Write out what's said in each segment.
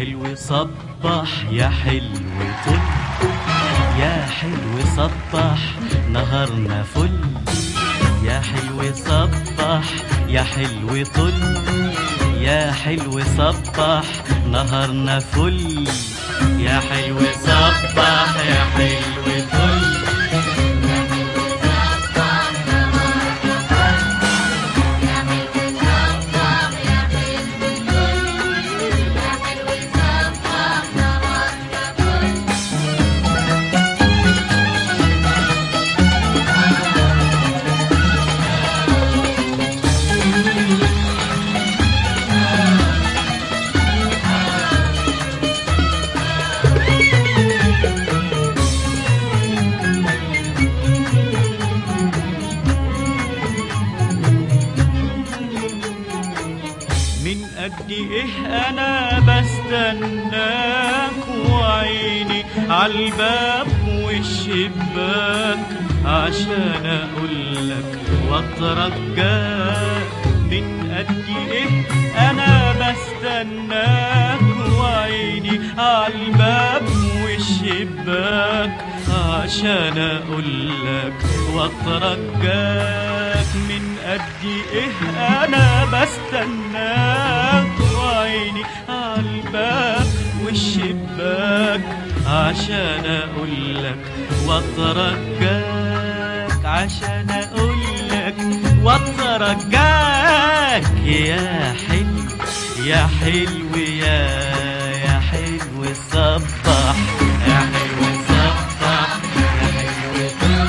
حلو صبح يا حلو طل، يا حلو صبح نهارنا فل، يا حلو صبح يا حلو طل، يا حلو صبح نهارنا فل، يا حلو صبح يا حلو طل. من قد ايه انا بستناك وعيني عالباب والشباك عشان اقولك واترجاك. من قد ايه انا بستناك وعيني عالباب والشباك عشان اقولك واترجاك. من قد ايه انا بستناك وعيني عالباب والشباك عشان اقولك واترجاك، عشان اقولك واترجاك. يا حلو يا حلو يا حلو صبح، يا حلو صبح يا حلو طل.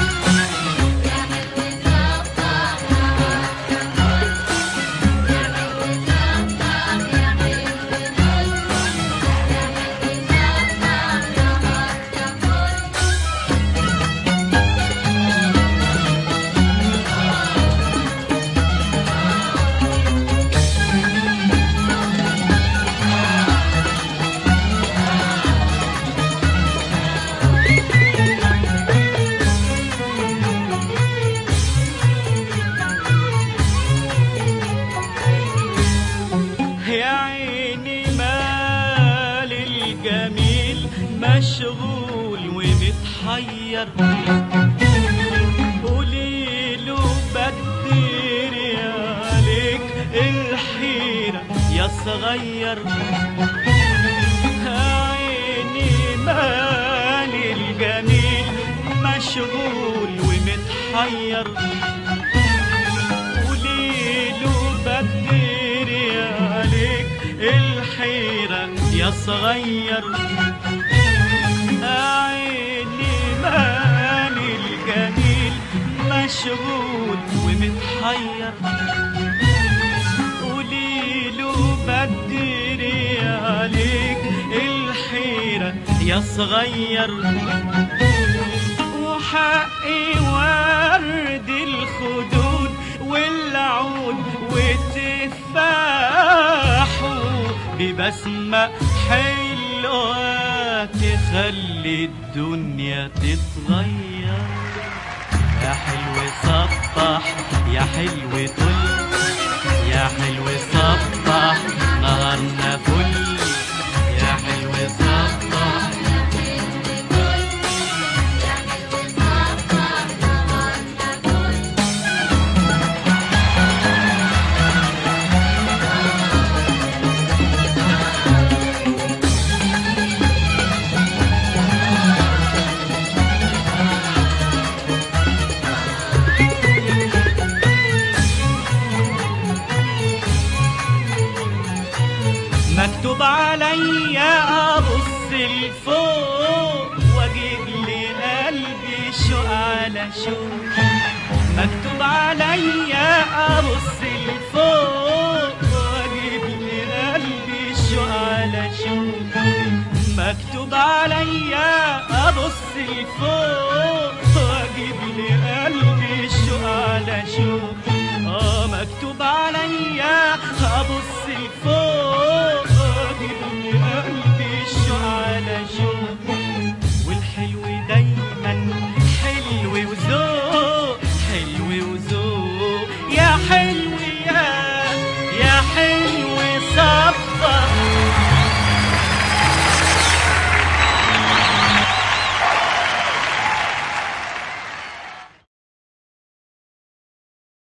مشغول ومتحير، قوليله بدير عليك الحيرة يا صغير. عيني مالي الجميل مشغول ومتحير، قوليله بدير عليك الحيرة يا صغير. عيني مالي الجميل مشغول ومتحير، قوليله بدري عليك الحيرة يا صغير. وحقي ورد الخدود والعود والتفاح ببسمة حلوة تخلي الدنيا تتغير. يا حلو صبح يا حلو طل، يا حلو صبح نهارنا فل، يا حلو صبح مكتوب عليا ابص لفوق واجيب لي قلبي شوق على شوق. مكتوب عليا ابص لفوق واجيب لي قلبي شوق على شوق. مكتوب عليا ابص لفوق واجيب لي قلبي شوق على شوق. مكتوب عليا ابص لفوق